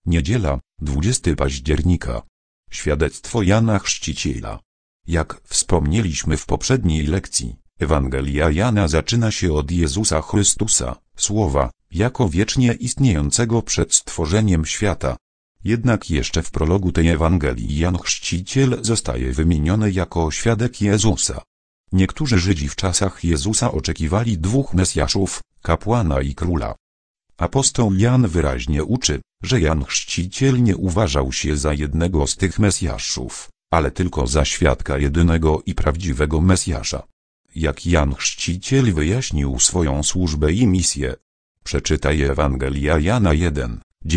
Niedziela, 20 października. Świadectwo Jana Chrzciciela. Jak wspomnieliśmy w poprzedniej lekcji, Ewangelia Jana zaczyna się od Jezusa Chrystusa, Słowa, jako wiecznie istniejącego przed stworzeniem świata. Jednak jeszcze w prologu tej Ewangelii Jan Chrzciciel zostaje wymieniony jako świadek Jezusa. Niektórzy Żydzi w czasach Jezusa oczekiwali dwóch Mesjaszów, kapłana i króla. Apostoł Jan wyraźnie uczy, że Jan Chrzciciel nie uważał się za jednego z tych Mesjaszów, ale tylko za świadka jedynego i prawdziwego Mesjasza. Jak Jan Chrzciciel wyjaśnił swoją służbę i misję? Przeczytaj Ewangelia Jana 1,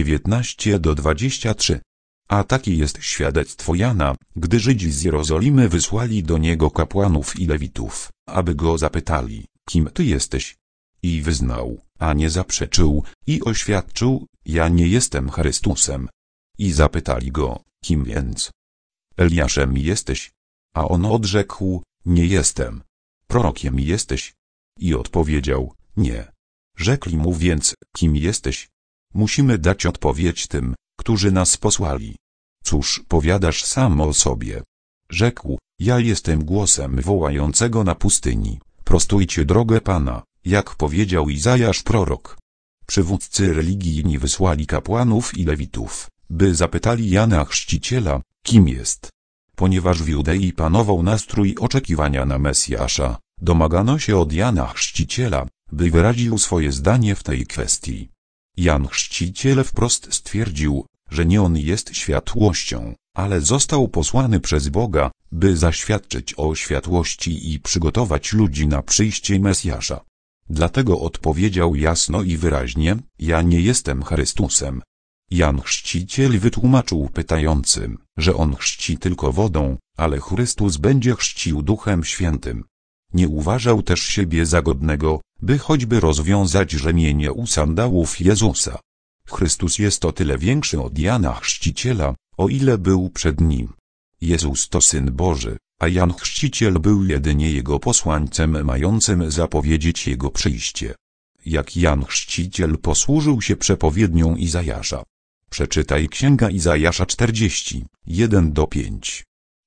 19-23. A takie jest świadectwo Jana, gdy Żydzi z Jerozolimy wysłali do niego kapłanów i lewitów, aby go zapytali, kim ty jesteś? I wyznał, a nie zaprzeczył, i oświadczył, ja nie jestem Chrystusem. I zapytali go, kim więc? Eliaszem jesteś? A on odrzekł, nie jestem. Prorokiem jesteś? I odpowiedział, nie. Rzekli mu więc, kim jesteś? Musimy dać odpowiedź tym, którzy nas posłali. Cóż powiadasz sam o sobie? Rzekł, ja jestem głosem wołającego na pustyni, prostujcie drogę Pana, jak powiedział Izajasz prorok. Przywódcy religijni wysłali kapłanów i lewitów, by zapytali Jana Chrzciciela, kim jest. Ponieważ w Judei panował nastrój oczekiwania na Mesjasza, domagano się od Jana Chrzciciela, by wyraził swoje zdanie w tej kwestii. Jan Chrzciciel wprost stwierdził, że nie on jest światłością, ale został posłany przez Boga, by zaświadczyć o światłości i przygotować ludzi na przyjście Mesjasza. Dlatego odpowiedział jasno i wyraźnie, ja nie jestem Chrystusem. Jan Chrzciciel wytłumaczył pytającym, że on chrzci tylko wodą, ale Chrystus będzie chrzcił Duchem Świętym. Nie uważał też siebie za godnego, by choćby rozwiązać rzemienie u sandałów Jezusa. Chrystus jest o tyle większy od Jana Chrzciciela, o ile był przed nim. Jezus to Syn Boży, a Jan Chrzciciel był jedynie Jego posłańcem mającym zapowiedzieć Jego przyjście. Jak Jan Chrzciciel posłużył się przepowiednią Izajasza. Przeczytaj Księga Izajasza 40, 1-5.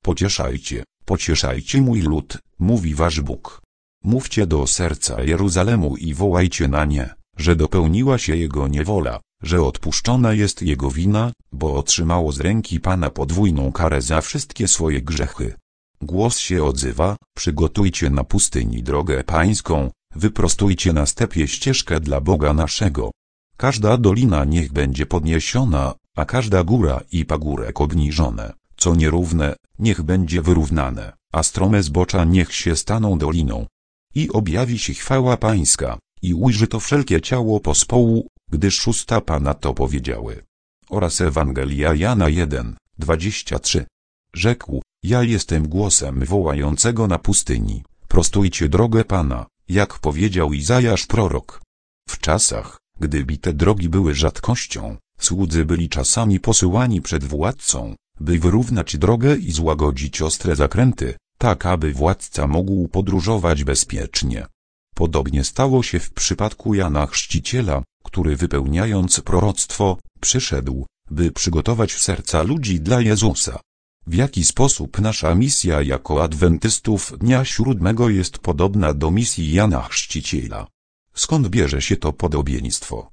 Pocieszajcie mój lud, mówi wasz Bóg. Mówcie do serca Jeruzalemu i wołajcie na nie, że dopełniła się jego niewola, że odpuszczona jest jego wina, bo otrzymało z ręki Pana podwójną karę za wszystkie swoje grzechy. Głos się odzywa, przygotujcie na pustyni drogę pańską, wyprostujcie na stepie ścieżkę dla Boga naszego. Każda dolina niech będzie podniesiona, a każda góra i pagórek obniżone, co nierówne, niech będzie wyrównane, a strome zbocza niech się staną doliną. I objawi się chwała pańska, i ujrzy to wszelkie ciało pospołu, gdyż usta Pana to powiedziały. Oraz Ewangelia Jana 1, 23. Rzekł, ja jestem głosem wołającego na pustyni, prostujcie drogę Pana, jak powiedział Izajasz prorok. W czasach, gdy bite drogi były rzadkością, słudzy byli czasami posyłani przed władcą, by wyrównać drogę i złagodzić ostre zakręty, tak aby władca mógł podróżować bezpiecznie. Podobnie stało się w przypadku Jana Chrzciciela, który wypełniając proroctwo, przyszedł, by przygotować serca ludzi dla Jezusa. W jaki sposób nasza misja jako adwentystów Dnia Siódmego jest podobna do misji Jana Chrzciciela? Skąd bierze się to podobieństwo?